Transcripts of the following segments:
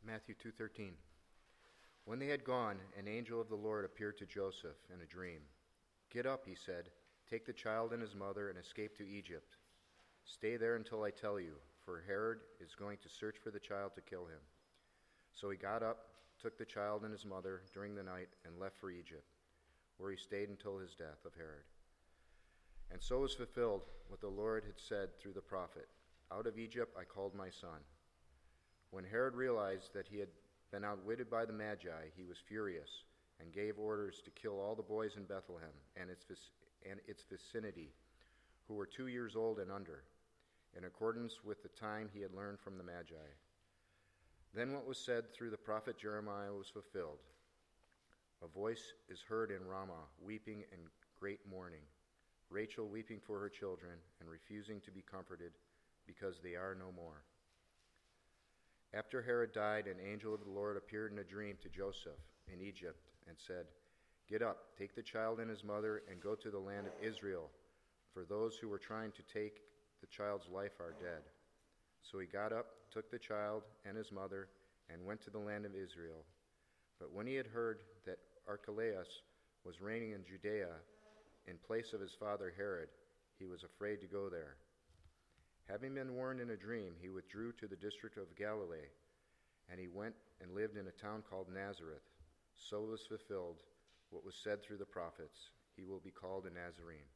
Matthew 2:13. When they had gone, an angel of the Lord appeared to Joseph in a dream. "Get up," he said, "take the child and his mother and escape to Egypt. Stay there until I tell you, for Herod is going to search for the child to kill him." So he got up, took the child and his mother during the night, and left for Egypt, where he stayed until his death of Herod. And so was fulfilled what the Lord had said through the prophet, "Out of Egypt I called my son." When Herod realized that he had been outwitted by the Magi, he was furious and gave orders to kill all the boys in Bethlehem and its vicinity who were 2 years old and under, in accordance with the time he had learned from the Magi. Then what was said through the prophet Jeremiah was fulfilled. "A voice is heard in Ramah, weeping in great mourning, Rachel weeping for her children and refusing to be comforted because they are no more." After Herod died, an angel of the Lord appeared in a dream to Joseph in Egypt and said, "Get up, take the child and his mother, and go to the land of Israel, for those who were trying to take the child's life are dead." So he got up, took the child and his mother, and went to the land of Israel. But when he had heard that Archelaus was reigning in Judea in place of his father Herod, he was afraid to go there. Having been warned in a dream, he withdrew to the district of Galilee, and he went and lived in a town called Nazareth. So was fulfilled what was said through the prophets, "He will be called a Nazarene."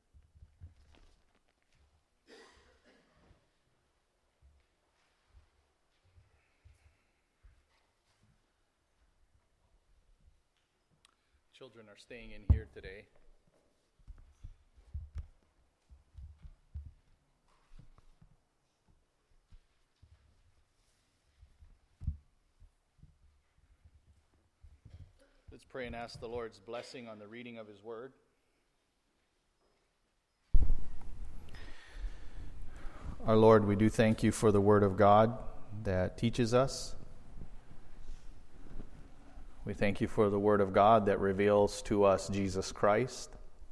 Children are staying in here today. Let's pray and ask the Lord's blessing on the reading of His Word. Our Lord, we do thank You for the Word of God that teaches us. We thank You for the Word of God that reveals to us Jesus Christ.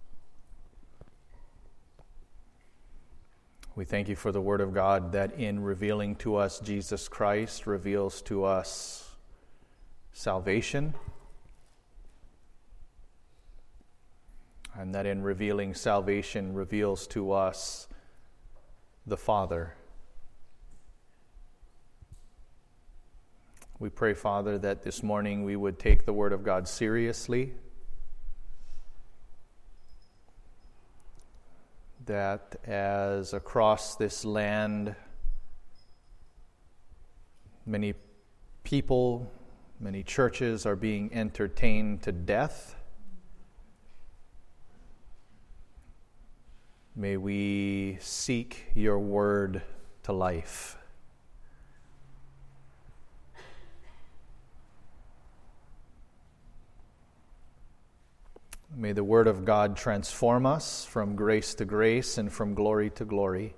We thank You for the Word of God that in revealing to us Jesus Christ reveals to us salvation. And that in revealing salvation reveals to us the Father. We pray, Father, that this morning we would take the Word of God seriously, that as across this land many people, many churches are being entertained to death, may we seek Your Word to life. May the Word of God transform us from grace to grace and from glory to glory.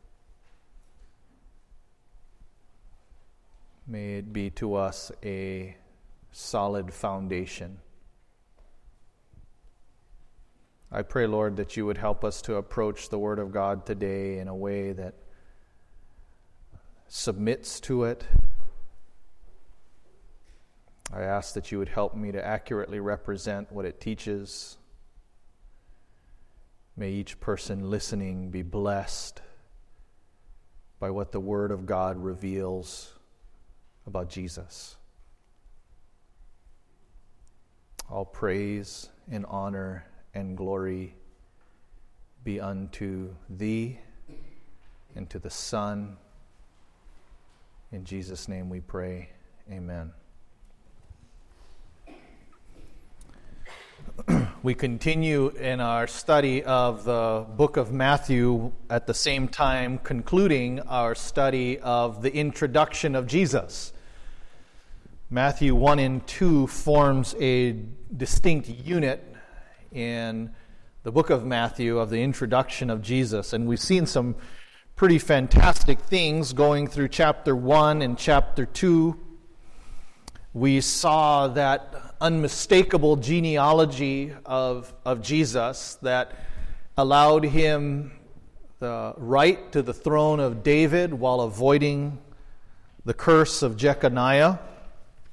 May it be to us a solid foundation. I pray, Lord, that You would help us to approach the Word of God today in a way that submits to it. I ask that You would help me to accurately represent what it teaches. May each person listening be blessed by what the Word of God reveals about Jesus. All praise and honor and glory be unto Thee and to the Son. In Jesus' name we pray. Amen. We continue in our study of the book of Matthew, at the same time concluding our study of the introduction of Jesus. Matthew 1 and 2 forms a distinct unit in the book of Matthew of the introduction of Jesus. And we've seen some pretty fantastic things going through chapter 1 and chapter 2. We saw that unmistakable genealogy of Jesus that allowed Him the right to the throne of David while avoiding the curse of Jeconiah.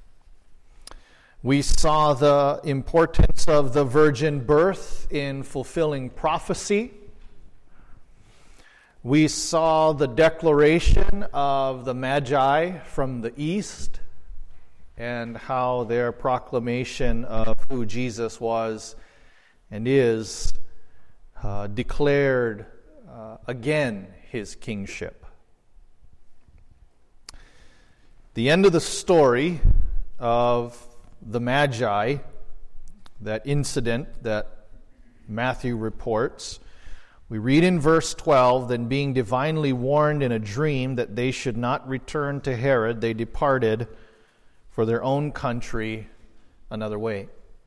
We saw the importance of the virgin birth in fulfilling prophecy. We saw the declaration of the Magi from the east and how their proclamation of who Jesus was and is declared again his kingship. The end of the story of the Magi, that incident that Matthew reports, we read in verse 12, "Then being divinely warned in a dream that they should not return to Herod, they departed for their own country another way."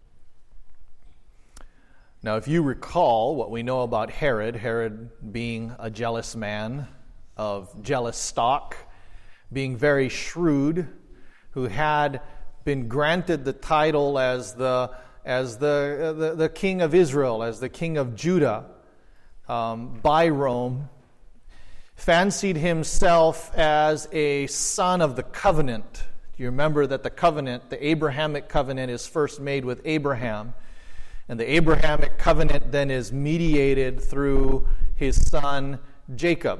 Now, if you recall what we know about Herod being a jealous man of jealous stock, being very shrewd, who had been granted the title as the king of Israel, as the king of Judah by Rome, fancied himself as a son of the covenant. Do you remember that the covenant, the Abrahamic covenant, is first made with Abraham, and the Abrahamic covenant then is mediated through his son Jacob.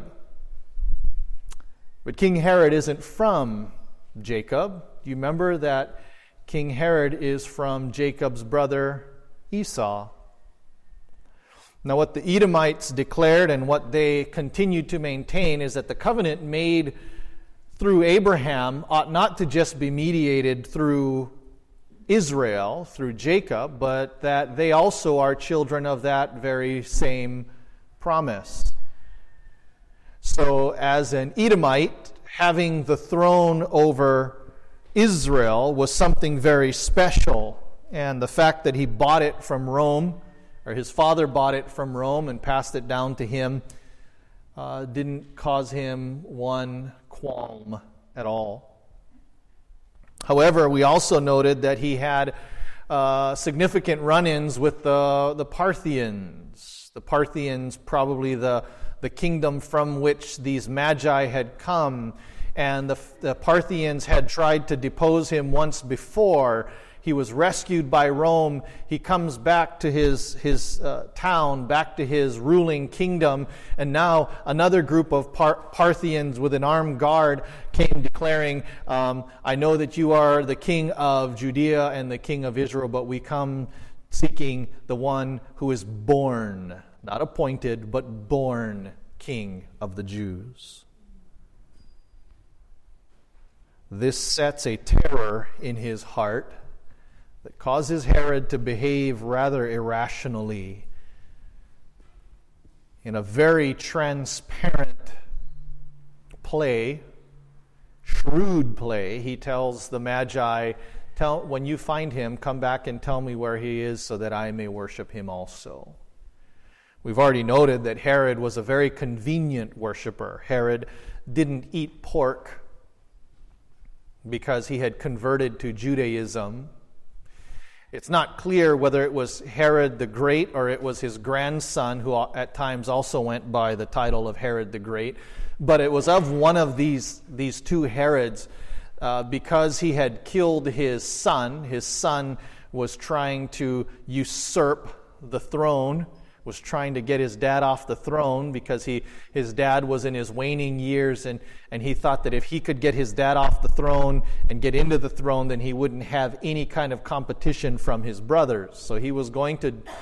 But King Herod isn't from Jacob. Do you remember that King Herod is from Jacob's brother Esau? Now, what the Edomites declared and what they continue to maintain is that the covenant made through Abraham ought not to just be mediated through Israel, through Jacob, but that they also are children of that very same promise. So, as an Edomite, having the throne over Israel was something very special, and the fact that he bought it from Rome, or his father bought it from Rome and passed it down to him, didn't cause him one qualm at all. However, we also noted that he had significant run-ins with the Parthians. The Parthians, probably the kingdom from which these Magi had come, and the Parthians had tried to depose him once before. He was rescued by Rome. He comes back to his town, back to his ruling kingdom, and now another group of Parthians with an armed guard came declaring, "I know that you are the king of Judea and the king of Israel, but we come seeking the one who is born," not appointed, but born king of the Jews. This sets a terror in his heart that causes Herod to behave rather irrationally. In a very transparent play, shrewd play, he tells the Magi, when you find him, come back and tell me where he is so that I may worship him also. We've already noted that Herod was a very convenient worshiper. Herod didn't eat pork because he had converted to Judaism. It's not clear whether it was Herod the Great or it was his grandson, who at times also went by the title of Herod the Great. But it was of one of these two Herods, because he had killed his son. His son was trying to usurp the throne, was trying to get his dad off the throne because his dad was in his waning years, and he thought that if he could get his dad off the throne and get into the throne, then he wouldn't have any kind of competition from his brothers. So he was going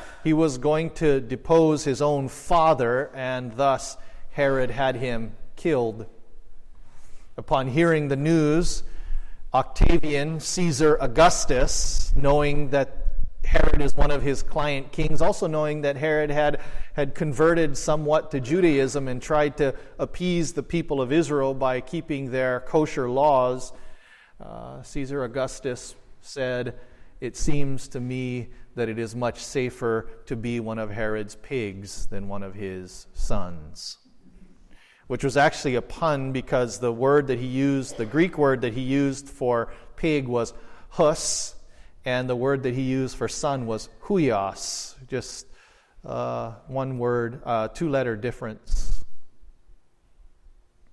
to depose his own father, and thus Herod had him killed. Upon hearing the news, Octavian, Caesar Augustus, knowing that Herod is one of his client kings, also knowing that Herod had converted somewhat to Judaism and tried to appease the people of Israel by keeping their kosher laws, Caesar Augustus said, "It seems to me that it is much safer to be one of Herod's pigs than one of his sons." Which was actually a pun, because the word that he used, the Greek word that he used for pig was hus, and the word that he used for son was huios. Just one word, two-letter difference.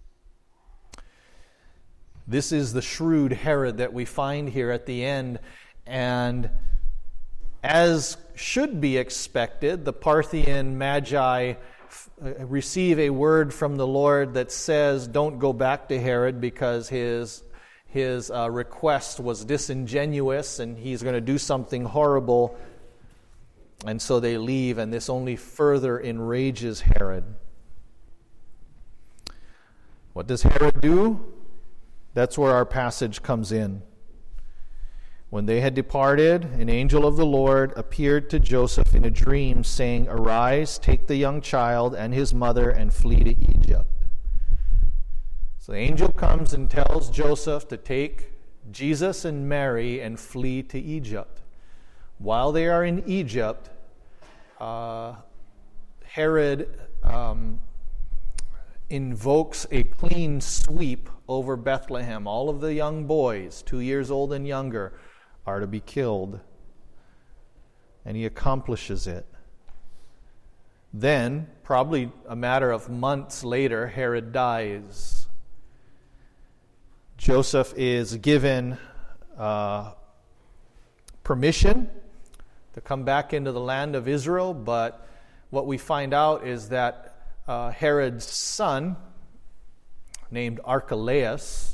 This is the shrewd Herod that we find here at the end. And as should be expected, the Parthian Magi receive a word from the Lord that says, don't go back to Herod because his request was disingenuous and he's going to do something horrible. And so they leave, and this only further enrages Herod. What does Herod do? That's where our passage comes in. When they had departed, an angel of the Lord appeared to Joseph in a dream, saying, "Arise, take the young child and his mother, and flee to Egypt." So the angel comes and tells Joseph to take Jesus and Mary and flee to Egypt. While they are in Egypt, Herod invokes a clean sweep over Bethlehem. All of the young boys, 2 years old and younger, are to be killed. And he accomplishes it. Then, probably a matter of months later, Herod dies. Joseph is given permission to come back into the land of Israel, but what we find out is that Herod's son, named Archelaus,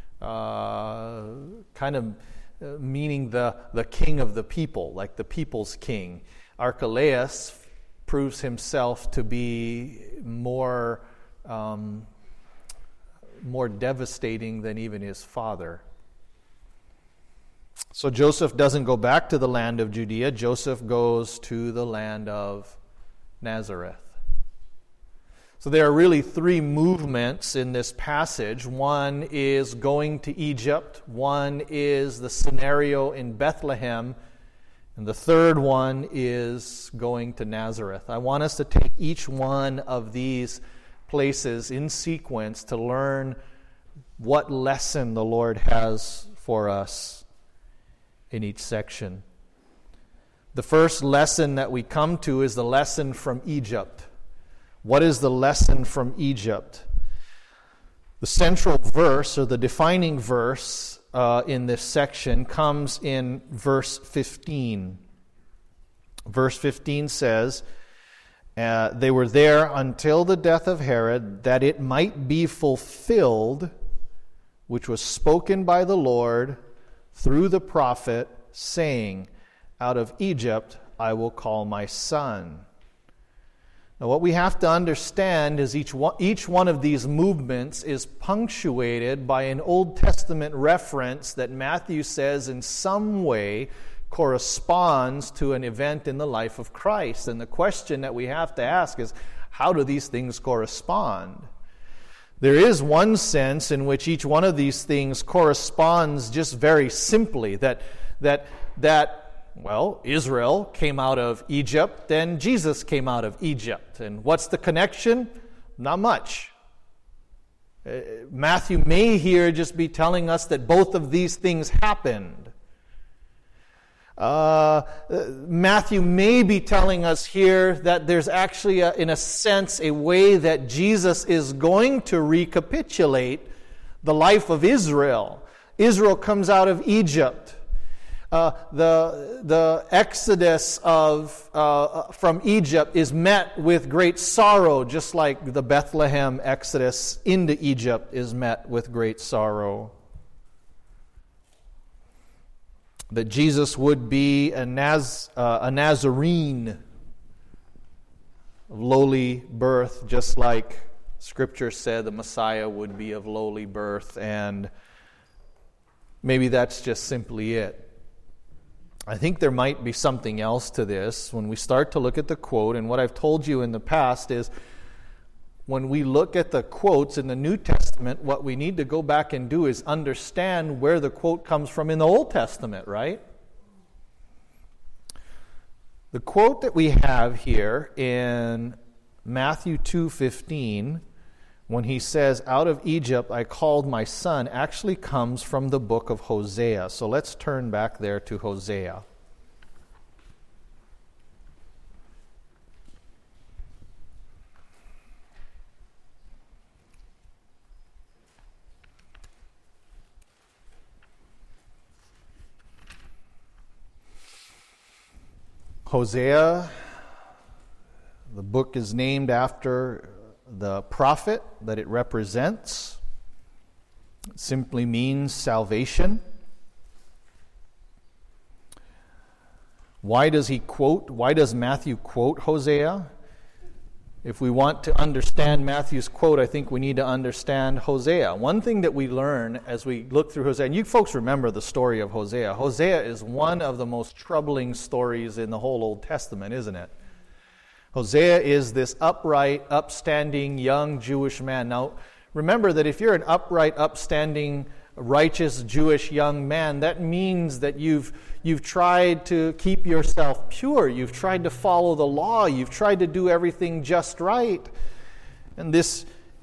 kind of meaning the king of the people, like the people's king. Archelaus proves himself to be more devastating than even his father. So Joseph doesn't go back to the land of Judea. Joseph goes to the land of Nazareth. So there are really three movements in this passage. One is going to Egypt. One is the scenario in Bethlehem. And the third one is going to Nazareth. I want us to take each one of these places in sequence to learn what lesson the Lord has for us in each section. The first lesson that we come to is the lesson from Egypt. What is the lesson from Egypt? The central verse, or the defining verse in this section, comes in verse 15. Verse 15 says, "They were there until the death of Herod, that it might be fulfilled, which was spoken by the Lord through the prophet, saying, out of Egypt I will call my son." Now, what we have to understand is each one of these movements is punctuated by an Old Testament reference that Matthew says in some way corresponds to an event in the life of Christ. And the question that we have to ask is, how do these things correspond? There is one sense in which each one of these things corresponds just very simply, that Israel came out of Egypt, then Jesus came out of Egypt. And what's the connection? Not much. Matthew may here just be telling us that both of these things happened. Matthew may be telling us here that there's actually, in a sense, a way that Jesus is going to recapitulate the life of Israel. Israel comes out of Egypt. The exodus from Egypt is met with great sorrow, just like the Bethlehem exodus into Egypt is met with great sorrow. That Jesus would be a Nazarene of lowly birth, just like Scripture said the Messiah would be of lowly birth, and maybe that's just simply it. I think there might be something else to this when we start to look at the quote, and what I've told you in the past is when we look at the quotes in the New Testament, what we need to go back and do is understand where the quote comes from in the Old Testament, right? The quote that we have here in Matthew 2:15, when he says, "Out of Egypt I called my son," actually comes from the book of Hosea. So let's turn back there to Hosea. Hosea, the book is named after the prophet that it represents. It simply means salvation. Why does Matthew quote Hosea? If we want to understand Matthew's quote, I think we need to understand Hosea. One thing that we learn as we look through Hosea, and you folks remember the story of Hosea. Hosea is one of the most troubling stories in the whole Old Testament, isn't it? Hosea is this upright, upstanding, young Jewish man. Now, remember that if you're an upright, upstanding, righteous Jewish young man, that means that you've tried to keep yourself pure. You've tried to follow the law. You've tried to do everything just right. And this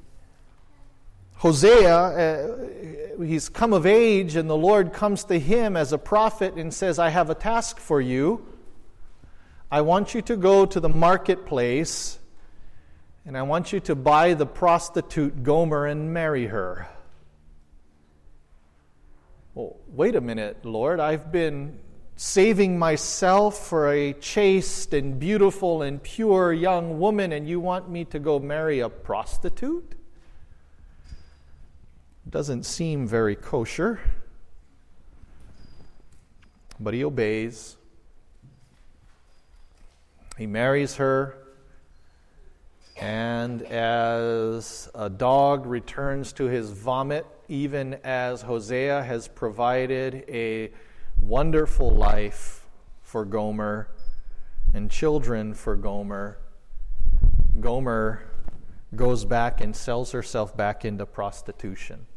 Hosea, he's come of age, and the Lord comes to him as a prophet and says, I have a task for you. I want you to go to the marketplace, and I want you to buy the prostitute Gomer and marry her. Well, wait a minute, Lord. I've been saving myself for a chaste and beautiful and pure young woman, and you want me to go marry a prostitute? Doesn't seem very kosher. But he obeys. He marries her, and as a dog returns to his vomit, even as Hosea has provided a wonderful life for Gomer and children for Gomer, Gomer goes back and sells herself back into prostitution.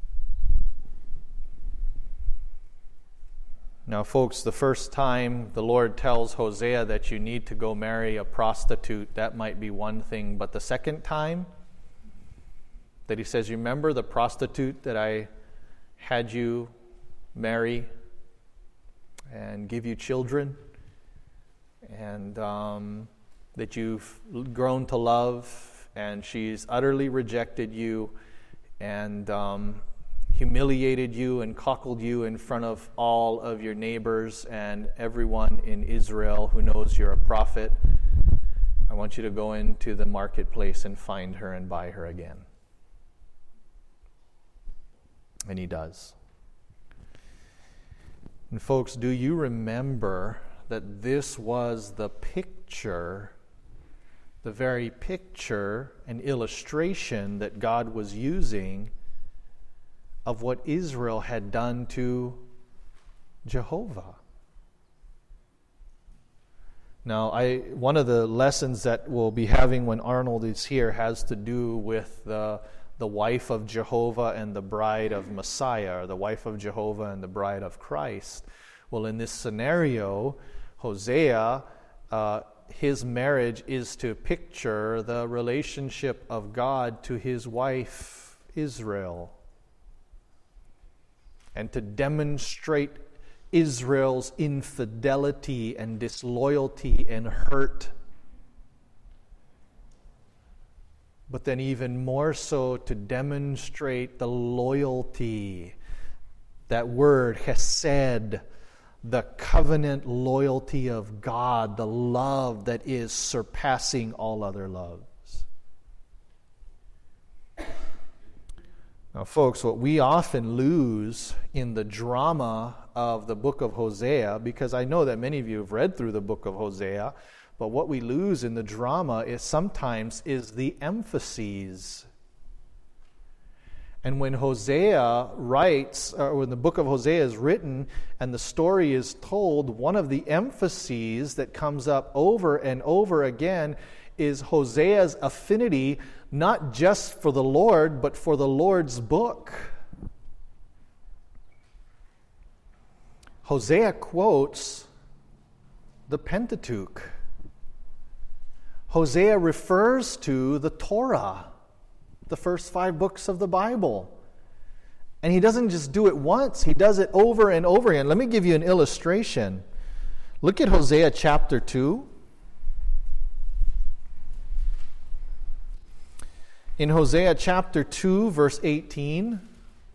Now, folks, the first time the Lord tells Hosea that you need to go marry a prostitute, that might be one thing. But the second time that he says, remember the prostitute that I had you marry and give you children, and that you've grown to love, and she's utterly rejected you and humiliated you and cockled you in front of all of your neighbors and everyone in Israel who knows you're a prophet. I want you to go into the marketplace and find her and buy her again. And he does. And folks, do you remember that this was the picture, the very picture and illustration that God was using of what Israel had done to Jehovah? Now, one of the lessons that we'll be having when Arnold is here has to do with the wife of Jehovah and the bride of Messiah, or the wife of Jehovah and the bride of Christ. Well, in this scenario, Hosea, his marriage is to picture the relationship of God to his wife, Israel, and to demonstrate Israel's infidelity and disloyalty and hurt. But then even more so to demonstrate the loyalty, that word, hesed, the covenant loyalty of God, the love that is surpassing all other loves. Now, folks, what we often lose in the drama of the book of Hosea, because I know that many of you have read through the book of Hosea, but what we lose in the drama is sometimes the emphases. And when Hosea writes, or when the book of Hosea is written and the story is told, one of the emphases that comes up over and over again is Hosea's affinity, not just for the Lord, but for the Lord's book. Hosea quotes the Pentateuch. Hosea refers to the Torah, the first 5 books of the Bible. And he doesn't just do it once, he does it over and over again. Let me give you an illustration. Look at Hosea chapter 2. In Hosea chapter 2, verse 18,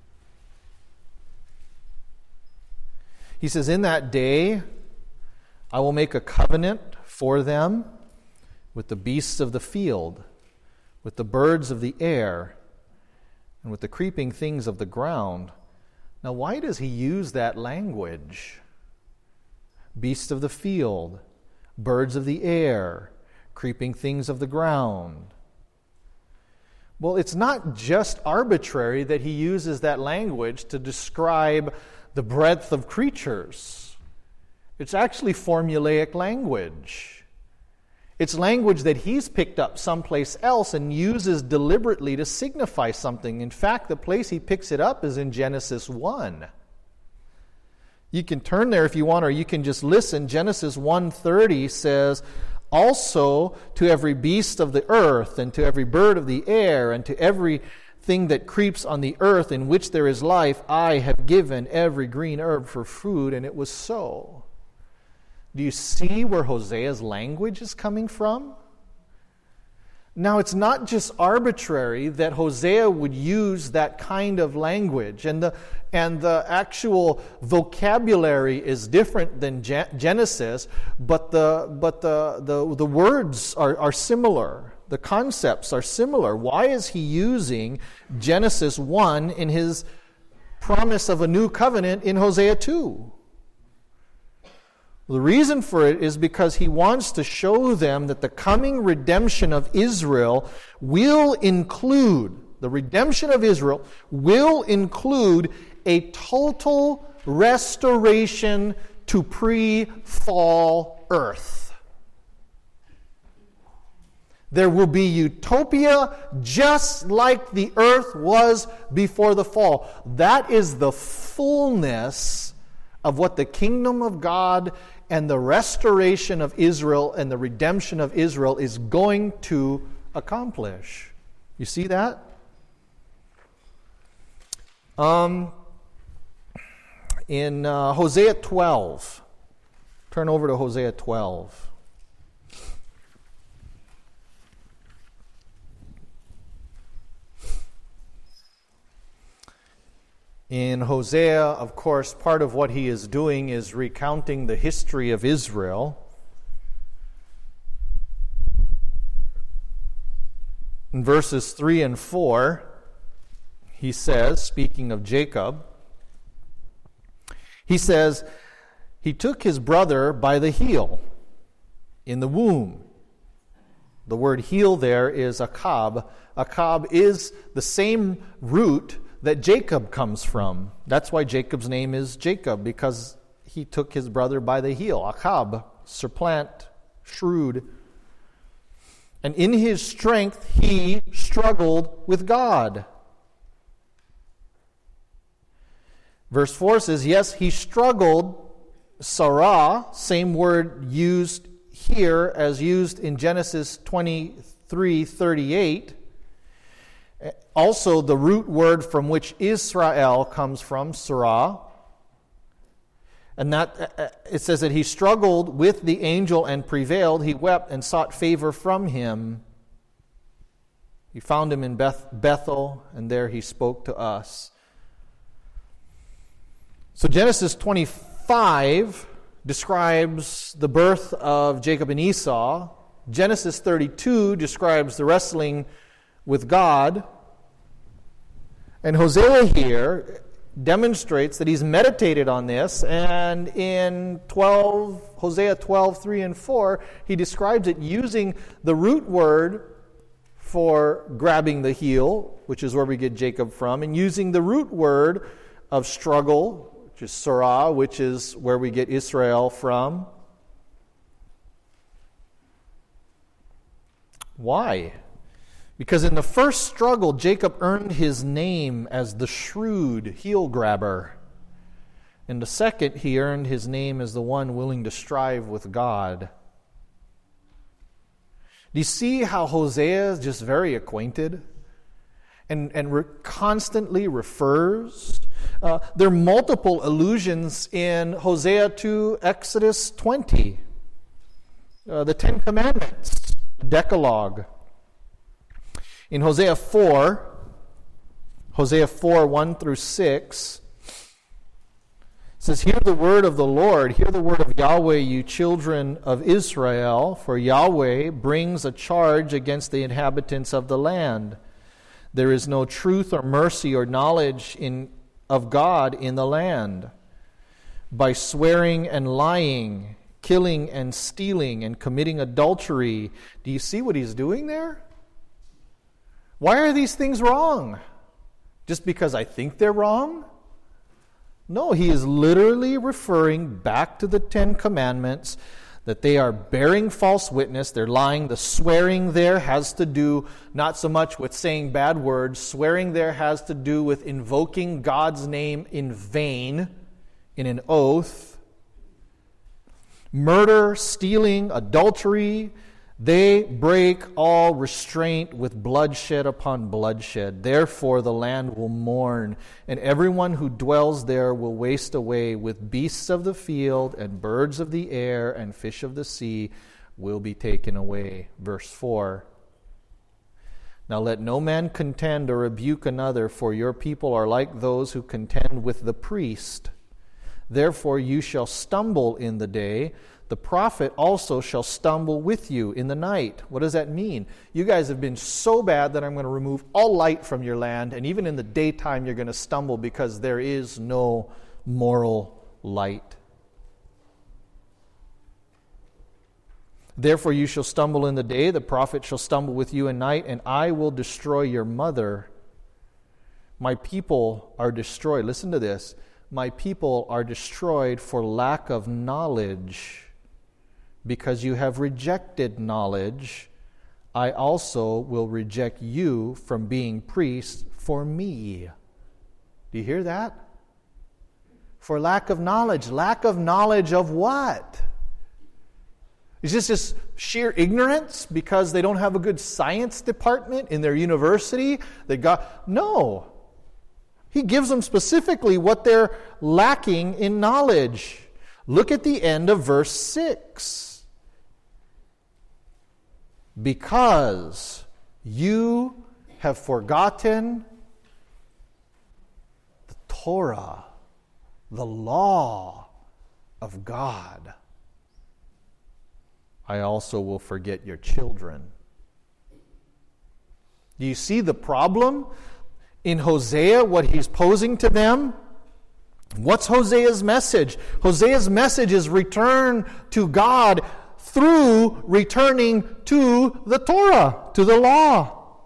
he says, "In that day I will make a covenant for them with the beasts of the field, with the birds of the air, and with the creeping things of the ground. Now, why does he use that language? Beasts of the field, birds of the air, creeping things of the ground. Well, it's not just arbitrary that he uses that language to describe the breadth of creatures. It's actually formulaic language. It's language that he's picked up someplace else and uses deliberately to signify something. In fact, the place he picks it up is in Genesis 1. You can turn there if you want, or you can just listen. Genesis 1:30 says, also to every beast of the earth, and to every bird of the air, and to everything that creeps on the earth in which there is life, I have given every green herb for food, and it was so. Do you see where Hosea's language is coming from? Now, it's not just arbitrary that Hosea would use that kind of language, and the actual vocabulary is different than Genesis, but the words are similar. The concepts are similar. Why is he using Genesis 1 in his promise of a new covenant in Hosea 2? The reason for it is because he wants to show them that the coming redemption of Israel will include, a total restoration to pre-fall earth. There will be utopia just like the earth was before the fall. That is the fullness of what the kingdom of God and the restoration of Israel and the redemption of Israel is going to accomplish. You see that? In Hosea 12, turn over to Hosea 12. In Hosea, of course, part of what he is doing is recounting the history of Israel. In verses 3 and 4, he says, speaking of Jacob, he says, he took his brother by the heel in the womb. The word heel there is akab. Akab is the same root that Jacob comes from. That's why Jacob's name is Jacob, because he took his brother by the heel. Akab, supplant, shrewd. And in his strength, he struggled with God. Verse 4 says, yes, he struggled, Sarah, same word used here as used in Genesis 23:38. Also, the root word from which Israel comes from, Sarah. And that it says that he struggled with the angel and prevailed. He wept and sought favor from him. He found him in Bethel, and there he spoke to us. So Genesis 25 describes the birth of Jacob and Esau. Genesis 32 describes the wrestling with God. And Hosea here demonstrates that he's meditated on this, and in Hosea 12, 3 and 4, he describes it using the root word for grabbing the heel, which is where we get Jacob from, and using the root word of struggle, which is Sarah, which is where we get Israel from. Why? Because in the first struggle, Jacob earned his name as the shrewd heel grabber. In the second, he earned his name as the one willing to strive with God. Do you see how Hosea is just very acquainted and constantly refers? There are multiple allusions in Hosea to Exodus 20, the Ten Commandments, the Decalogue. In Hosea 4, 1 through 6, says, hear the word of the Lord, hear the word of Yahweh, you children of Israel, for Yahweh brings a charge against the inhabitants of the land. There is no truth or mercy or knowledge of God in the land. By swearing and lying, killing and stealing and committing adultery. Do you see what he's doing there? Why are these things wrong? Just because I think they're wrong? No, he is literally referring back to the Ten Commandments, that they are bearing false witness, they're lying. The swearing there has to do not so much with saying bad words. Swearing there has to do with invoking God's name in vain, in an oath. Murder, stealing, adultery, they break all restraint with bloodshed upon bloodshed. Therefore the land will mourn, and everyone who dwells there will waste away. With beasts of the field and birds of the air and fish of the sea will be taken away. Verse 4. Now let no man contend or rebuke another, for your people are like those who contend with the priest. Therefore you shall stumble in the day. The prophet also shall stumble with you in the night. What does that mean? You guys have been so bad that I'm going to remove all light from your land, and even in the daytime you're going to stumble because there is no moral light. Therefore you shall stumble in the day, the prophet shall stumble with you in night, and I will destroy your mother. My people are destroyed. Listen to this. My people are destroyed for lack of knowledge. Because you have rejected knowledge, I also will reject you from being priests for me. Do you hear that? For lack of knowledge. Lack of knowledge of what? Is this just sheer ignorance because they don't have a good science department in their university? No. He gives them specifically what they're lacking in knowledge. Look at the end of verse 6. Because you have forgotten the Torah, the law of God, I also will forget your children. Do you see the problem in Hosea, what he's posing to them? What's Hosea's message? Hosea's message is return to God through returning to the Torah, to the law.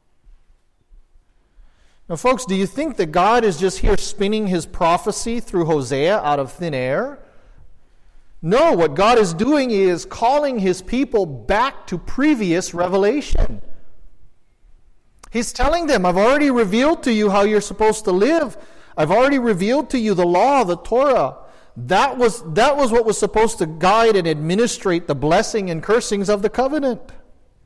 Now, folks, do you think that God is just here spinning his prophecy through Hosea out of thin air? No, what God is doing is calling his people back to previous revelation. He's telling them, I've already revealed to you how you're supposed to live. I've already revealed to you the law, the Torah. That was what was supposed to guide and administrate the blessing and cursings of the covenant. Do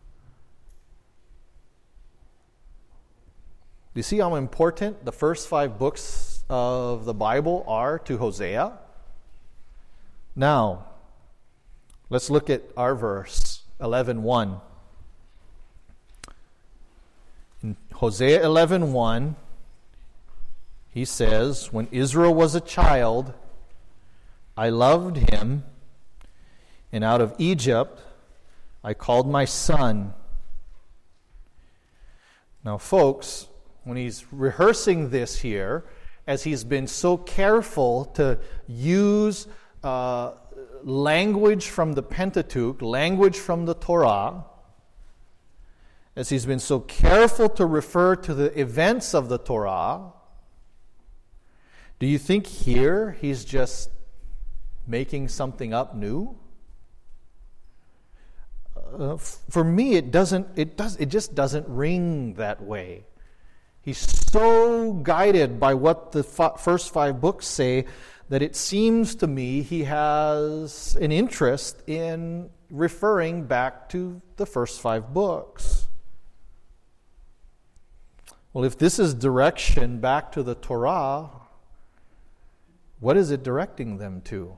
you see how important the first 5 books of the Bible are to Hosea? Now, let's look at our verse, 11:1. In Hosea 11:1, he says, when Israel was a child, I loved him, and out of Egypt I called my son. Now, folks, when he's rehearsing this here, as he's been so careful to use language from the Pentateuch, language from the Torah, as he's been so careful to refer to the events of the Torah, do you think here he's just making something up new? For me, it just doesn't ring that way. He's so guided by what the first 5 books say that it seems to me he has an interest in referring back to the first 5 books. Well, if this is direction back to the Torah, what is it directing them to?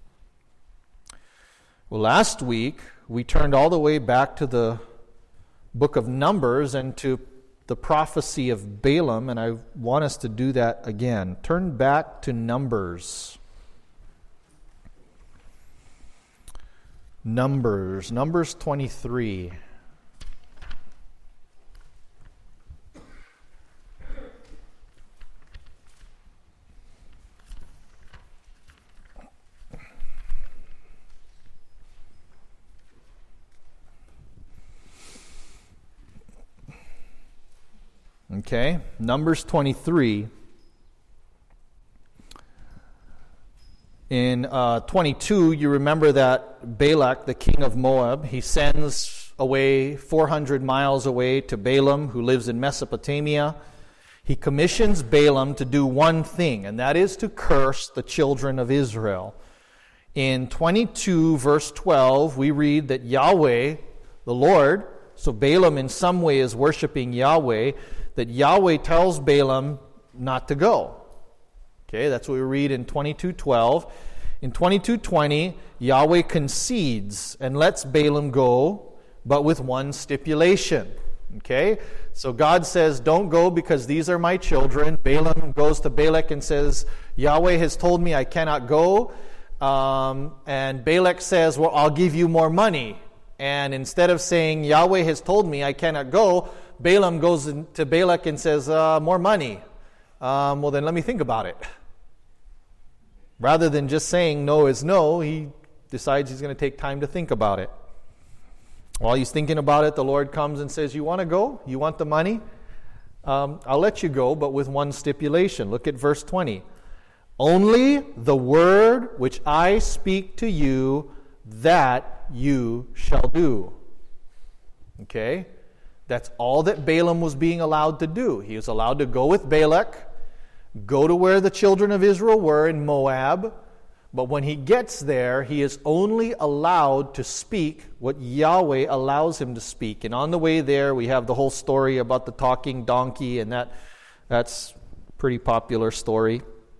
Well, last week, we turned all the way back to the book of Numbers and to the prophecy of Balaam, and I want us to do that again. Turn back to Numbers. Numbers 23. Okay, Numbers 23. In 22, you remember that Balak, the king of Moab, he sends away 400 miles away to Balaam, who lives in Mesopotamia. He commissions Balaam to do one thing, and that is to curse the children of Israel. In 22, verse 12, we read that Yahweh, the Lord, so Balaam in some way is worshiping Yahweh, that Yahweh tells Balaam not to go. Okay, that's what we read in 22:12. In 22:20, Yahweh concedes and lets Balaam go, but with one stipulation. Okay, so God says, don't go because these are my children. Balaam goes to Balak and says, Yahweh has told me I cannot go. And Balak says, well, I'll give you more money. And instead of saying, Yahweh has told me I cannot go, Balaam goes to Balak and says, more money. Well, then let me think about it. Rather than just saying no is no, he decides he's going to take time to think about it. While he's thinking about it, the Lord comes and says, you want to go? You want the money? I'll let you go, but with one stipulation. Look at verse 20. Only the word which I speak to you, that you shall do. Okay? That's all that Balaam was being allowed to do. He was allowed to go with Balak, go to where the children of Israel were in Moab, but when he gets there, he is only allowed to speak what Yahweh allows him to speak. And on the way there, we have the whole story about the talking donkey, and that's a pretty popular story.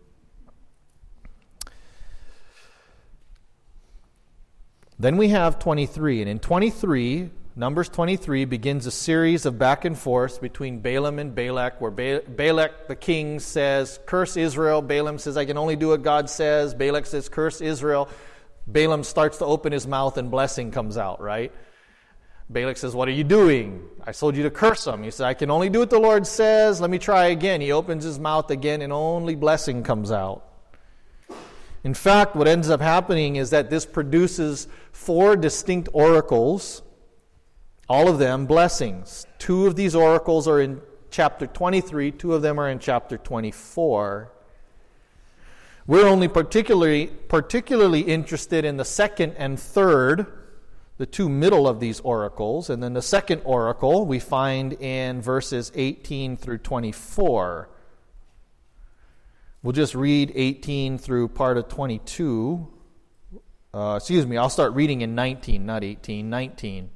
Then we have 23, and in 23, Numbers 23 begins a series of back and forth between Balaam and Balak, where Balak, the king, says, curse Israel. Balaam says, I can only do what God says. Balak says, curse Israel. Balaam starts to open his mouth and blessing comes out, right? Balak says, what are you doing? I told you to curse him. He said, I can only do what the Lord says. Let me try again. He opens his mouth again and only blessing comes out. In fact, what ends up happening is that this produces 4 distinct oracles, all of them blessings. 2 of these oracles are in chapter 23. 2 of them are in chapter 24. We're only particularly interested in the second and third, the 2 middle of these oracles. And then the second oracle we find in verses 18 through 24. We'll just read 18 through part of 22. I'll start reading in 19, not 18, 19.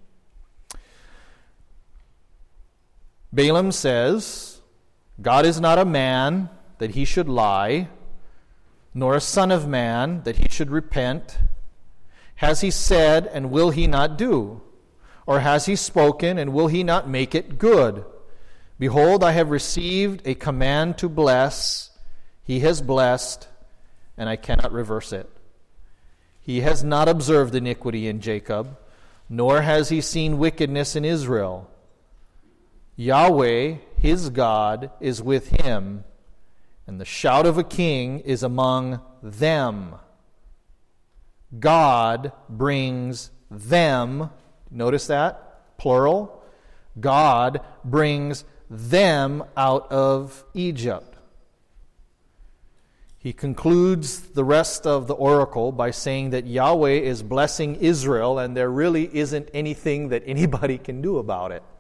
Balaam says, God is not a man that he should lie, nor a son of man that he should repent. Has he said, and will he not do? Or has he spoken, and will he not make it good? Behold, I have received a command to bless. He has blessed, and I cannot reverse it. He has not observed iniquity in Jacob, nor has he seen wickedness in Israel. Yahweh, his God, is with him, and the shout of a king is among them. God brings them, notice that? Plural. God brings them out of Egypt. He concludes the rest of the oracle by saying that Yahweh is blessing Israel, and there really isn't anything that anybody can do about it.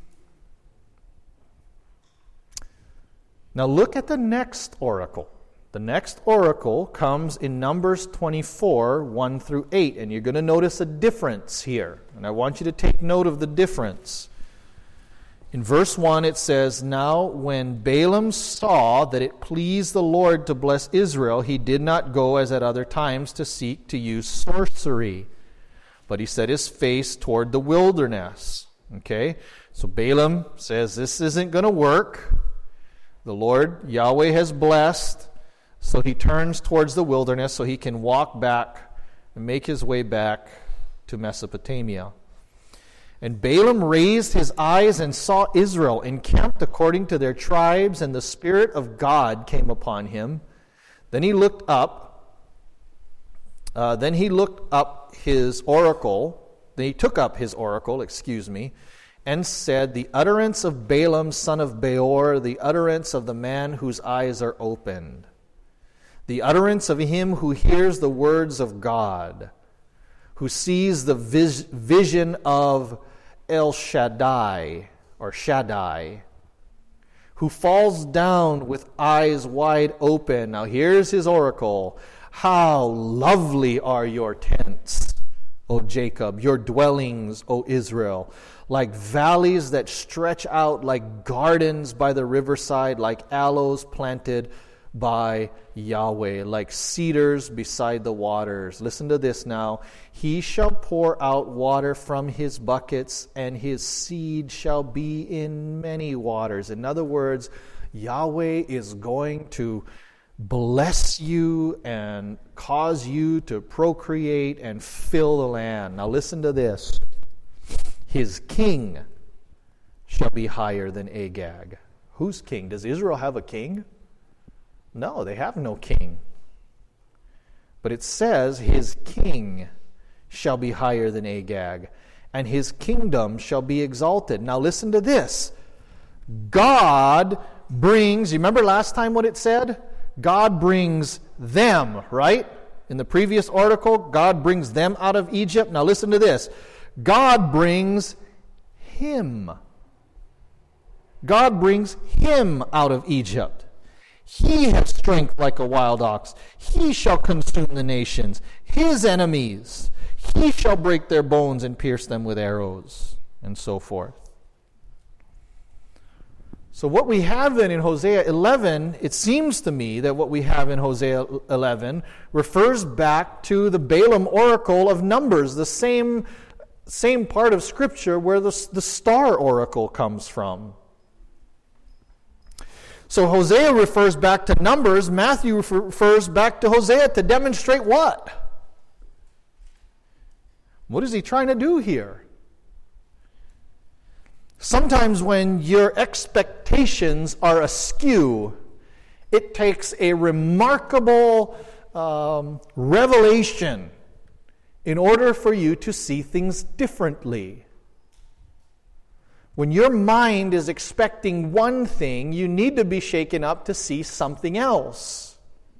Now look at the next oracle. The next oracle comes in Numbers 24, 1 through 8, and you're going to notice a difference here. And I want you to take note of the difference. In verse 1 it says, Now when Balaam saw that it pleased the Lord to bless Israel, he did not go as at other times to seek to use sorcery, but he set his face toward the wilderness. Okay? So Balaam says, this isn't going to work. The Lord, Yahweh, has blessed, so he turns towards the wilderness so he can walk back and make his way back to Mesopotamia. And Balaam raised his eyes and saw Israel encamped according to their tribes, and the Spirit of God came upon him. Then he looked up his oracle. Then he took up his oracle, and said, "The utterance of Balaam, son of Beor, the utterance of the man whose eyes are opened, the utterance of him who hears the words of God, who sees the vision of El Shaddai, or Shaddai, who falls down with eyes wide open." Now here's his oracle. "How lovely are your tents, O Jacob, your dwellings, O Israel, like valleys that stretch out, like gardens by the riverside, like aloes planted by Yahweh, like cedars beside the waters." Listen to this now. "He shall pour out water from his buckets, and his seed shall be in many waters." In other words, Yahweh is going to bless you and cause you to procreate and fill the land. Now listen to this. "His king shall be higher than Agag." Whose king? Does Israel have a king? No, they have no king. But it says, "His king shall be higher than Agag, and his kingdom shall be exalted." Now listen to this. God brings, you remember last time what it said? God brings them, right? In the previous article, God brings them out of Egypt. Now listen to this. God brings him. God brings him out of Egypt. "He has strength like a wild ox. He shall consume the nations, his enemies. He shall break their bones and pierce them with arrows," and so forth. So what we have then in Hosea 11, it seems to me that what we have in Hosea 11 refers back to the Balaam oracle of Numbers, the same part of Scripture where the star oracle comes from. So Hosea refers back to Numbers. Matthew refers back to Hosea to demonstrate what? What is he trying to do here? Sometimes when your expectations are askew, it takes a remarkable revelation in order for you to see things differently. When your mind is expecting one thing, you need to be shaken up to see something else.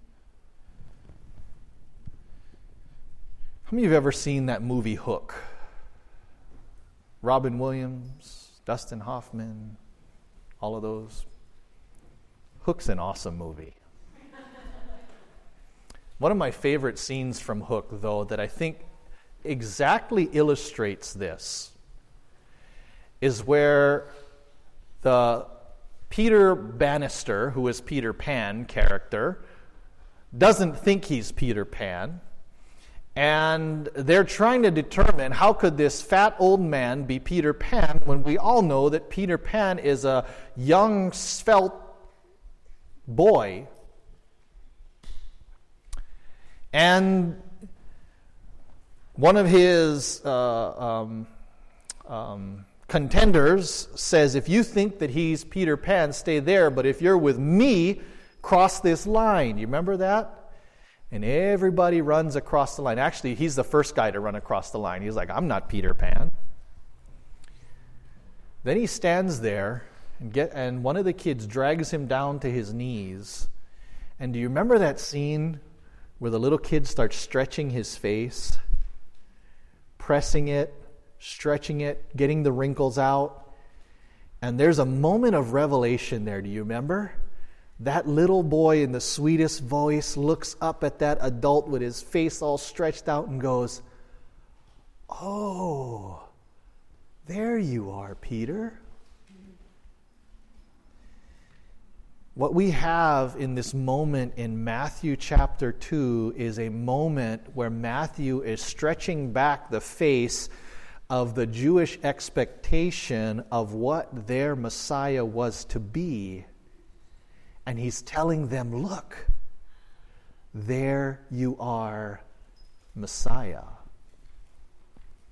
How many of you have ever seen that movie Hook? Robin Williams, Dustin Hoffman, all of those. Hook's an awesome movie. One of my favorite scenes from Hook, though, that I think exactly illustrates this is where the Peter Bannister, who is Peter Pan character, doesn't think he's Peter Pan. And they're trying to determine how could this fat old man be Peter Pan when we all know that Peter Pan is a young, svelte boy. And one of his contenders says, if you think that he's Peter Pan, stay there, but if you're with me, cross this line. You remember that? And everybody runs across the line. Actually, he's the first guy to run across the line. He's like, I'm not Peter Pan. Then he stands there, and one of the kids drags him down to his knees. And do you remember that scene where the little kid starts stretching his face, pressing it, stretching it, getting the wrinkles out? And there's a moment of revelation there. Do you remember? That little boy in the sweetest voice looks up at that adult with his face all stretched out and goes, "Oh, there you are, Peter." What we have in this moment in Matthew chapter 2 is a moment where Matthew is stretching back the face of the Jewish expectation of what their Messiah was to be. And he's telling them, look, there you are, Messiah.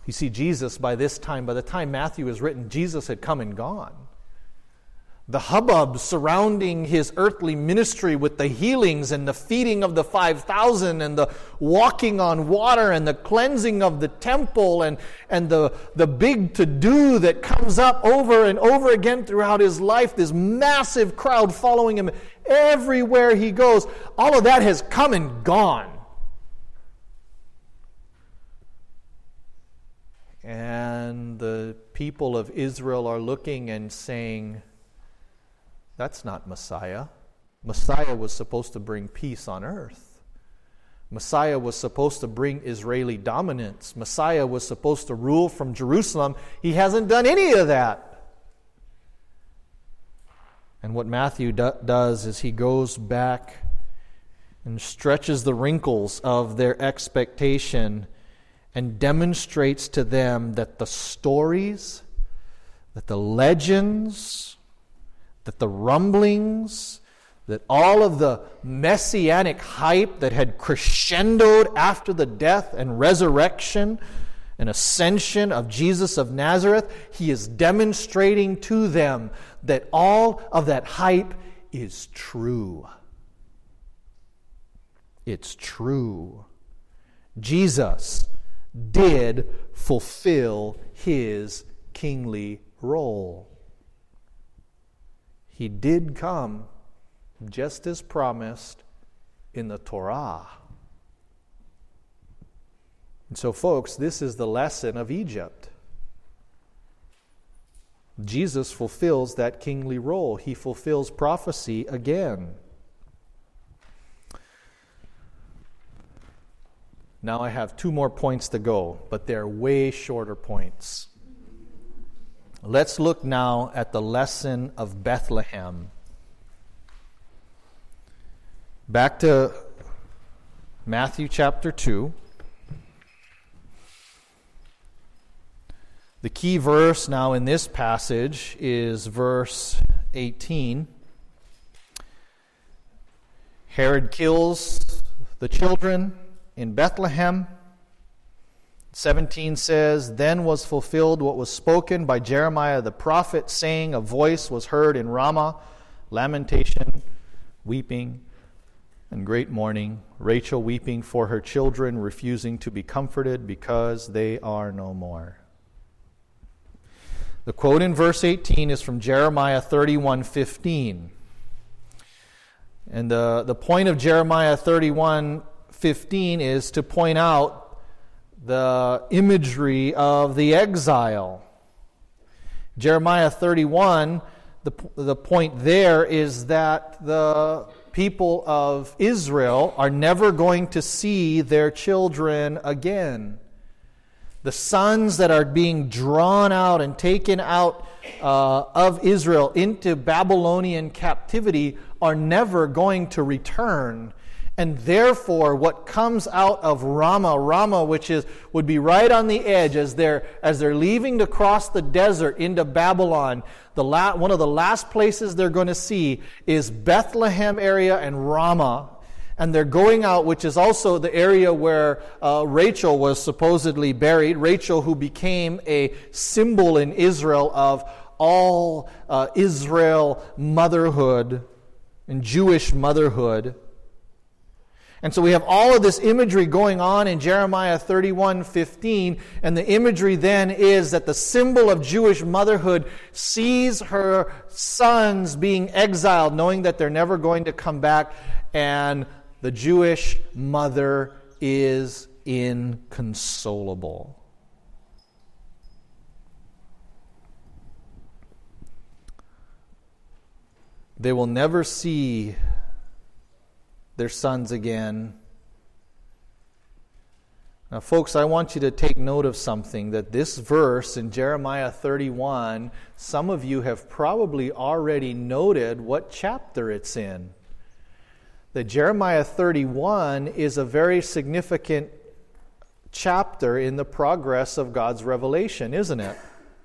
You see, Jesus, by this time, by the time Matthew is written, Jesus had come and gone. The hubbub surrounding his earthly ministry with the healings and the feeding of the 5,000 and the walking on water and the cleansing of the temple and the big to-do that comes up over and over again throughout his life, this massive crowd following him everywhere he goes, all of that has come and gone. And the people of Israel are looking and saying, that's not Messiah. Messiah was supposed to bring peace on earth. Messiah was supposed to bring Israeli dominance. Messiah was supposed to rule from Jerusalem. He hasn't done any of that. And what Matthew does is he goes back and stretches the wrinkles of their expectation and demonstrates to them that the stories, that the legends, that the rumblings, that all of the messianic hype that had crescendoed after the death and resurrection and ascension of Jesus of Nazareth, he is demonstrating to them that all of that hype is true. It's true. Jesus did fulfill his kingly role. He did come just as promised in the Torah. And so, folks, this is the lesson of Egypt. Jesus fulfills that kingly role. He fulfills prophecy again. Now I have 2 more points to go, but they're way shorter points. Let's look now at the lesson of Bethlehem. Back to Matthew chapter 2. The key verse now in this passage is verse 18. Herod kills the children in Bethlehem. 17 says, "Then was fulfilled what was spoken by Jeremiah the prophet, saying, a voice was heard in Ramah, lamentation, weeping, and great mourning, Rachel weeping for her children, refusing to be comforted because they are no more." The quote in verse 18 is from Jeremiah 31:15. And the point of Jeremiah 31:15 is to point out the imagery of the exile. Jeremiah 31, the point there is that the people of Israel are never going to see their children again. The sons that are being drawn out and taken out of Israel into Babylonian captivity are never going to return. And therefore, what comes out of Ramah, which would be right on the edge as they're leaving to cross the desert into Babylon, one of the last places they're going to see is Bethlehem area and Ramah. And they're going out, which is also the area where Rachel was supposedly buried. Rachel, who became a symbol in Israel of all Israel motherhood and Jewish motherhood. And so we have all of this imagery going on in Jeremiah 31:15, and the imagery then is that the symbol of Jewish motherhood sees her sons being exiled, knowing that they're never going to come back, and the Jewish mother is inconsolable. They will never see their sons again. Now, folks, I want you to take note of something, that this verse in Jeremiah 31, some of you have probably already noted what chapter it's in. That Jeremiah 31 is a very significant chapter in the progress of God's revelation, isn't it?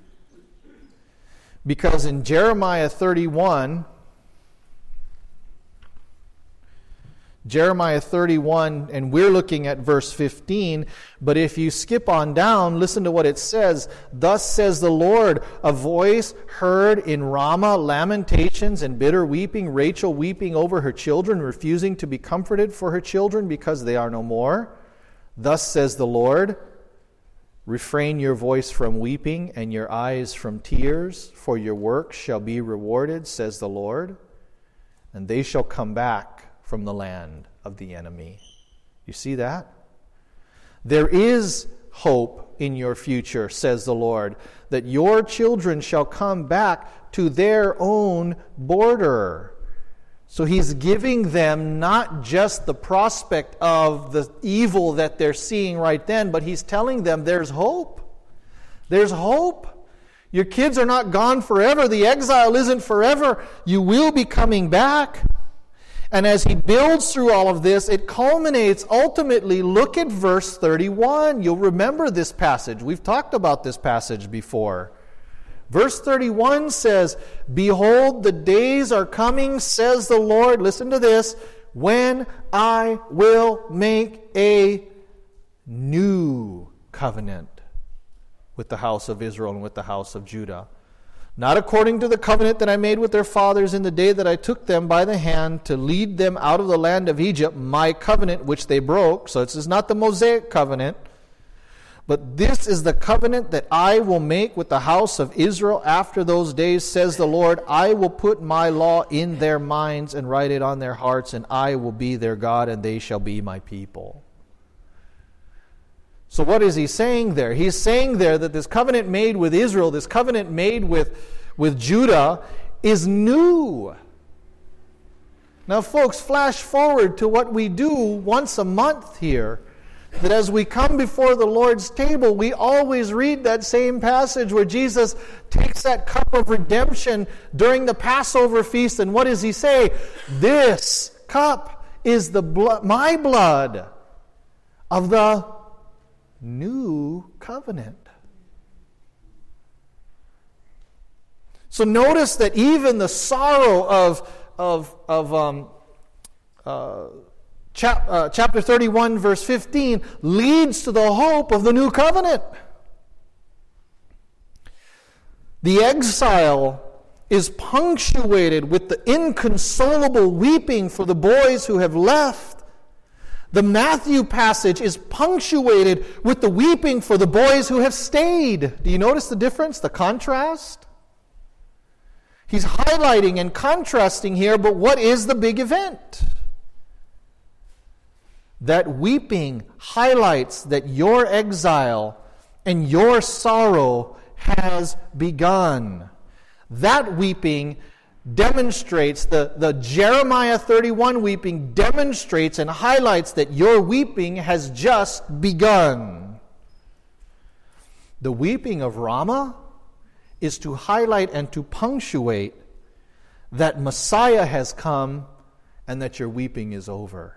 Because in Jeremiah 31, Jeremiah 31, and we're looking at verse 15, but if you skip on down, listen to what it says. Thus says the Lord, a voice heard in Ramah, lamentations and bitter weeping, Rachel weeping over her children, refusing to be comforted for her children because they are no more. Thus says the Lord, refrain your voice from weeping and your eyes from tears, for your work shall be rewarded, says the Lord, and they shall come back from the land of the enemy. You see that? There is hope in your future, says the Lord, that your children shall come back to their own border. So he's giving them not just the prospect of the evil that they're seeing right then, but he's telling them there's hope. There's hope. Your kids are not gone forever. The exile isn't forever. You will be coming back. And as he builds through all of this, it culminates ultimately. Look at verse 31. You'll remember this passage. We've talked about this passage before. Verse 31 says, behold, the days are coming, says the Lord. Listen to this. When I will make a new covenant with the house of Israel and with the house of Judah. Not according to the covenant that I made with their fathers in the day that I took them by the hand to lead them out of the land of Egypt, my covenant which they broke. So this is not the Mosaic covenant. But this is the covenant that I will make with the house of Israel after those days, says the Lord. I will put my law in their minds and write it on their hearts, and I will be their God, and they shall be my people. So what is he saying there? He's saying there that this covenant made with Israel, this covenant made with Judah, is new. Now, folks, flash forward to what we do once a month here. That as we come before the Lord's table, we always read that same passage where Jesus takes that cup of redemption during the Passover feast, and what does he say? This cup is the blood, my blood of the new covenant. So notice that even the sorrow of chapter 31, verse 15, leads to the hope of the new covenant. The exile is punctuated with the inconsolable weeping for the boys who have left. The Matthew passage is punctuated with the weeping for the boys who have stayed. Do you notice the difference, the contrast? He's highlighting and contrasting here, but what is the big event? That weeping highlights that your exile and your sorrow has begun. That weeping demonstrates, the Jeremiah 31 weeping demonstrates and highlights that your weeping has just begun. The weeping of Ramah is to highlight and to punctuate that Messiah has come and that your weeping is over.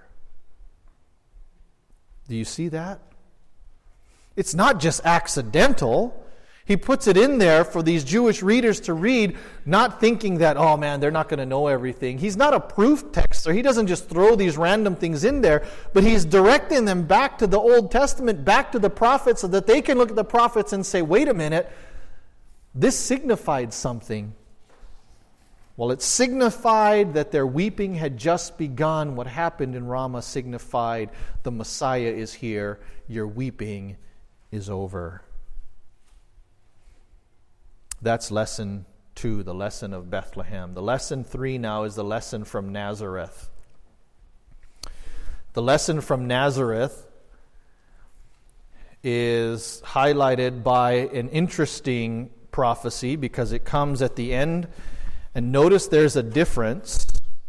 Do you see that? It's not just accidental. He puts it in there for these Jewish readers to read, not thinking that, oh man, they're not going to know everything. He's not a proof texter. He doesn't just throw these random things in there, but he's directing them back to the Old Testament, back to the prophets, so that they can look at the prophets and say, wait a minute, this signified something. Well, it signified that their weeping had just begun. What happened in Ramah signified the Messiah is here. Your weeping is over. That's lesson 2, the lesson of Bethlehem. The lesson 3 now is the lesson from Nazareth. The lesson from Nazareth is highlighted by an interesting prophecy because it comes at the end. And notice there's a difference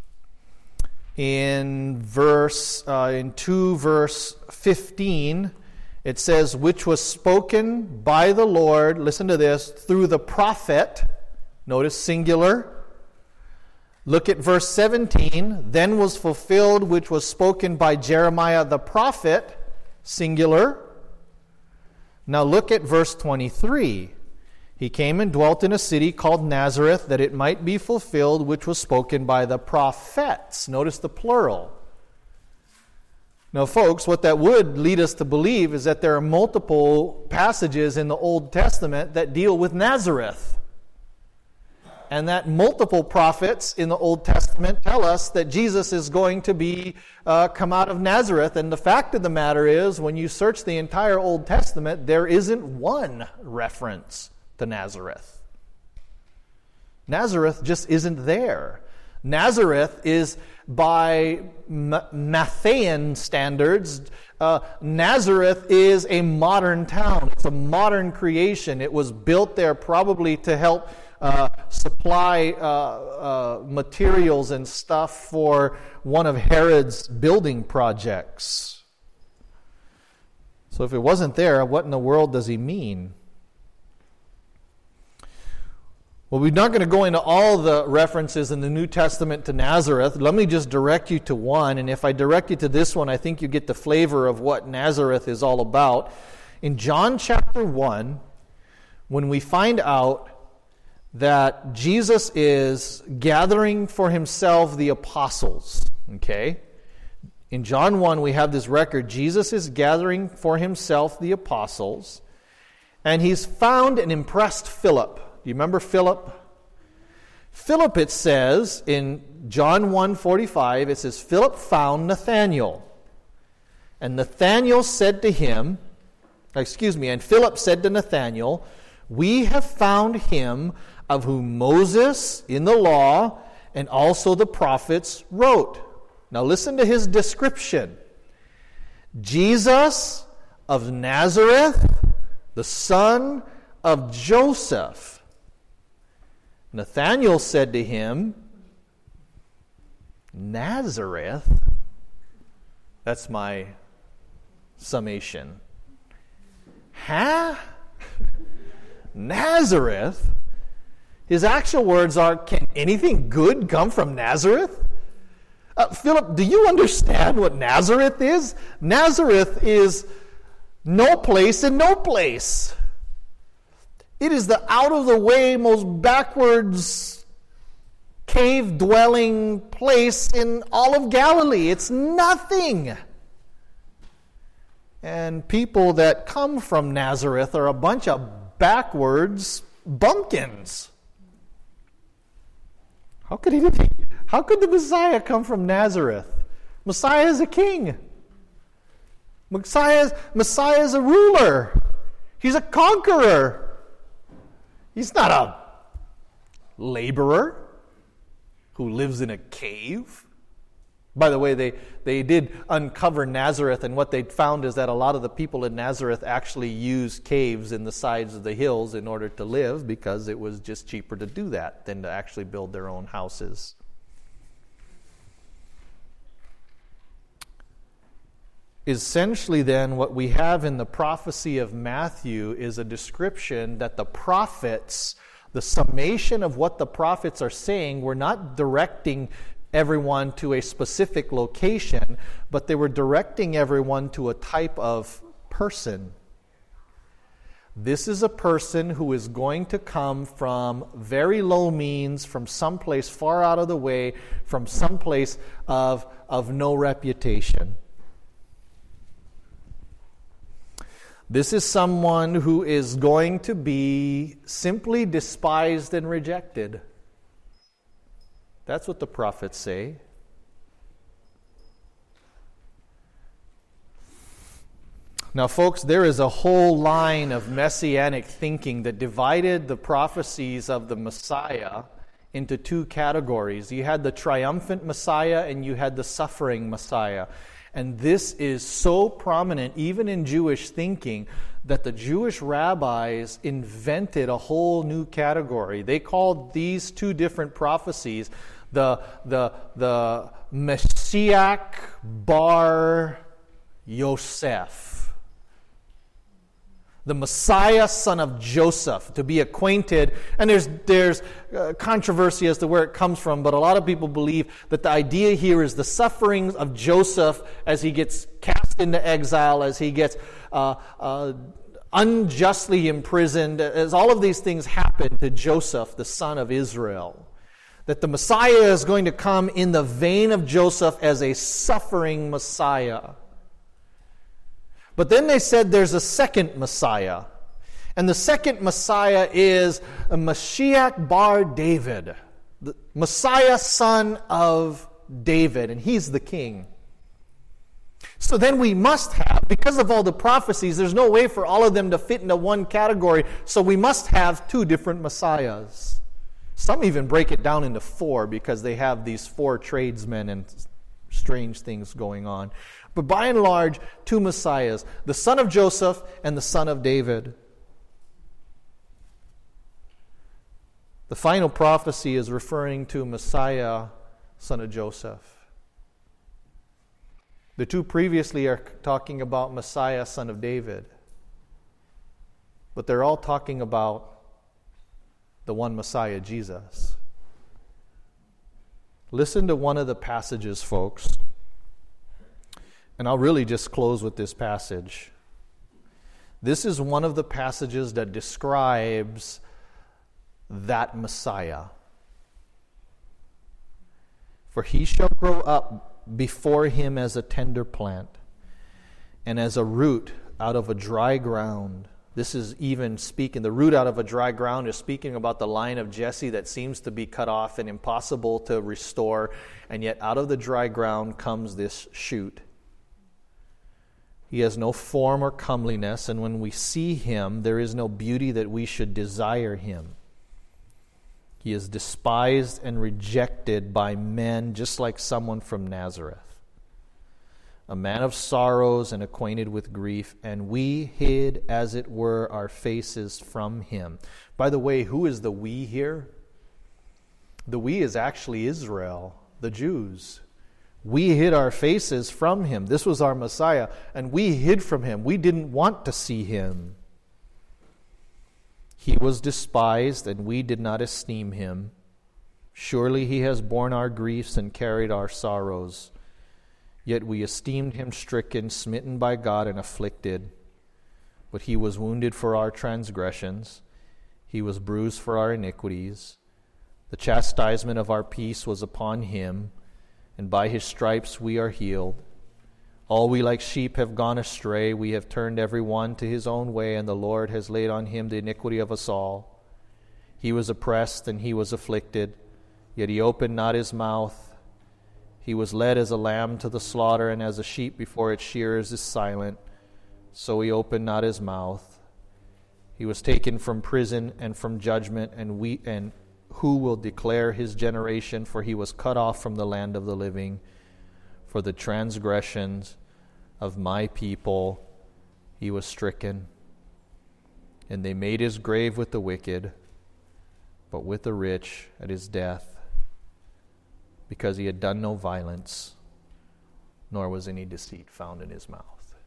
in 2 verse 15. It says, which was spoken by the Lord, listen to this, through the prophet. Notice singular. Look at verse 17. Then was fulfilled which was spoken by Jeremiah the prophet, singular. Now look at verse 23. He came and dwelt in a city called Nazareth, that it might be fulfilled which was spoken by the prophets. Notice the plural. Now, folks, what that would lead us to believe is that there are multiple passages in the Old Testament that deal with Nazareth. And that multiple prophets in the Old Testament tell us that Jesus is going to be come out of Nazareth. And the fact of the matter is, when you search the entire Old Testament, there isn't one reference to Nazareth. Nazareth just isn't there. Nazareth is, by Matthean standards, Nazareth is a modern town. It's a modern creation. It was built there probably to help supply materials and stuff for one of Herod's building projects. So if it wasn't there, what in the world does he mean? Well, we're not going to go into all the references in the New Testament to Nazareth. Let me just direct you to one, and if I direct you to this one, I think you get the flavor of what Nazareth is all about. In John chapter 1, when we find out that Jesus is gathering for himself the apostles, okay? In John 1, we have this record. Jesus is gathering for himself the apostles, and he's found and impressed Philip. Do you remember Philip? Philip, it says in John 1:45, it says, Philip found Nathanael. And Nathanael said to him, and Philip said to Nathanael, we have found him of whom Moses in the law and also the prophets wrote. Now listen to his description. Jesus of Nazareth, the son of Joseph. Nathanael said to him, Nazareth? That's my summation. Huh? Nazareth? His actual words are, can anything good come from Nazareth? Philip, do you understand what Nazareth is? Nazareth is no place in no place. It is the out-of-the-way, most backwards, cave-dwelling place in all of Galilee. It's nothing. And people that come from Nazareth are a bunch of backwards bumpkins. How could the Messiah come from Nazareth? Messiah is a king. Messiah is a ruler. He's a conqueror. He's not a laborer who lives in a cave. By the way, they did uncover Nazareth, and what they found is that a lot of the people in Nazareth actually used caves in the sides of the hills in order to live, because it was just cheaper to do that than to actually build their own houses. Essentially, then, what we have in the prophecy of Matthew is a description that the prophets, the summation of what the prophets are saying, were not directing everyone to a specific location, but they were directing everyone to a type of person. This is a person who is going to come from very low means, from someplace far out of the way, from someplace of no reputation. This is someone who is going to be simply despised and rejected. That's what the prophets say. Now, folks, there is a whole line of messianic thinking that divided the prophecies of the Messiah into two categories. You had the triumphant Messiah and you had the suffering Messiah. And this is so prominent, even in Jewish thinking, that the Jewish rabbis invented a whole new category. They called these two different prophecies the Messiah Bar Yosef. The Messiah, son of Joseph, to be acquainted. And there's controversy as to where it comes from, but a lot of people believe that the idea here is the sufferings of Joseph as he gets cast into exile, as he gets unjustly imprisoned, as all of these things happen to Joseph, the son of Israel. That the Messiah is going to come in the vein of Joseph as a suffering Messiah. But then they said there's a second Messiah. And the second Messiah is a Mashiach bar David, the Messiah, son of David, and he's the king. So then we must have, because of all the prophecies, there's no way for all of them to fit into one category, so we must have two different Messiahs. Some even break it down into four because they have these four tradesmen and strange things going on. But by and large, two Messiahs, the son of Joseph and the son of David. The final prophecy is referring to Messiah, son of Joseph. The two previously are talking about Messiah, son of David. But they're all talking about the one Messiah, Jesus. Listen to one of the passages, folks. And I'll really just close with this passage. This is one of the passages that describes that Messiah. For he shall grow up before him as a tender plant, and as a root out of a dry ground. This is even speaking, the root out of a dry ground is speaking about the line of Jesse that seems to be cut off and impossible to restore, and yet out of the dry ground comes this shoot. He has no form or comeliness, and when we see him, there is no beauty that we should desire him. He is despised and rejected by men, just like someone from Nazareth. A man of sorrows and acquainted with grief, and we hid, as it were, our faces from him. By the way, who is the we here? The we is actually Israel, the Jews. We hid our faces from him. This was our Messiah, and we hid from him. We didn't want to see him. He was despised, and we did not esteem him. Surely he has borne our griefs and carried our sorrows. Yet we esteemed him stricken, smitten by God, and afflicted. But he was wounded for our transgressions. He was bruised for our iniquities. The chastisement of our peace was upon him, and by his stripes we are healed. All we like sheep have gone astray. We have turned every one to his own way, and the Lord has laid on him the iniquity of us all. He was oppressed and he was afflicted, yet he opened not his mouth. He was led as a lamb to the slaughter, and as a sheep before its shearers is silent, so he opened not his mouth. He was taken from prison and from judgment, and who will declare his generation? For he was cut off from the land of the living. For the transgressions of my people he was stricken. And they made his grave with the wicked, but with the rich at his death, because he had done no violence, nor was any deceit found in his mouth.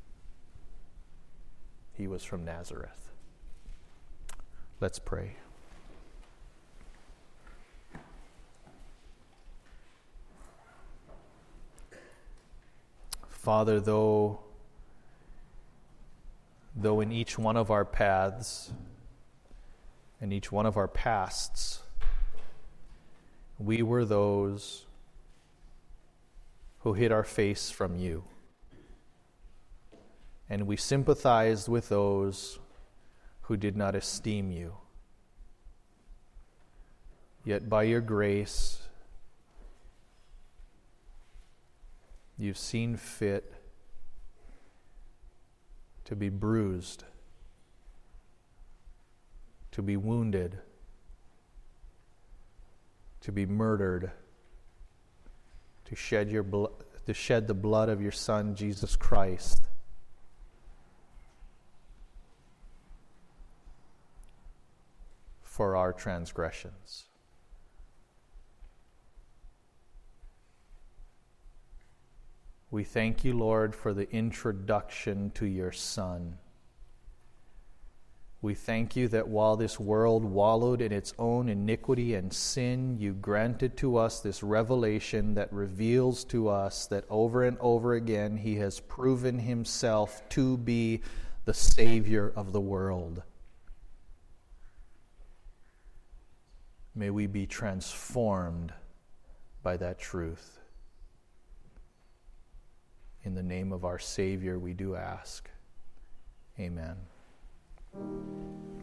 He was from Nazareth. Let's pray. Father, though in each one of our paths and each one of our pasts, we were those who hid our face from you, and we sympathized with those who did not esteem you. Yet by your grace, you've seen fit to be bruised, to be wounded, to be murdered, to shed the blood of your Son, Jesus Christ, for our transgressions. We thank you, Lord, for the introduction to your Son. We thank you that while this world wallowed in its own iniquity and sin, you granted to us this revelation that reveals to us that over and over again he has proven himself to be the Savior of the world. May we be transformed by that truth. In the name of our Savior we do ask. Amen.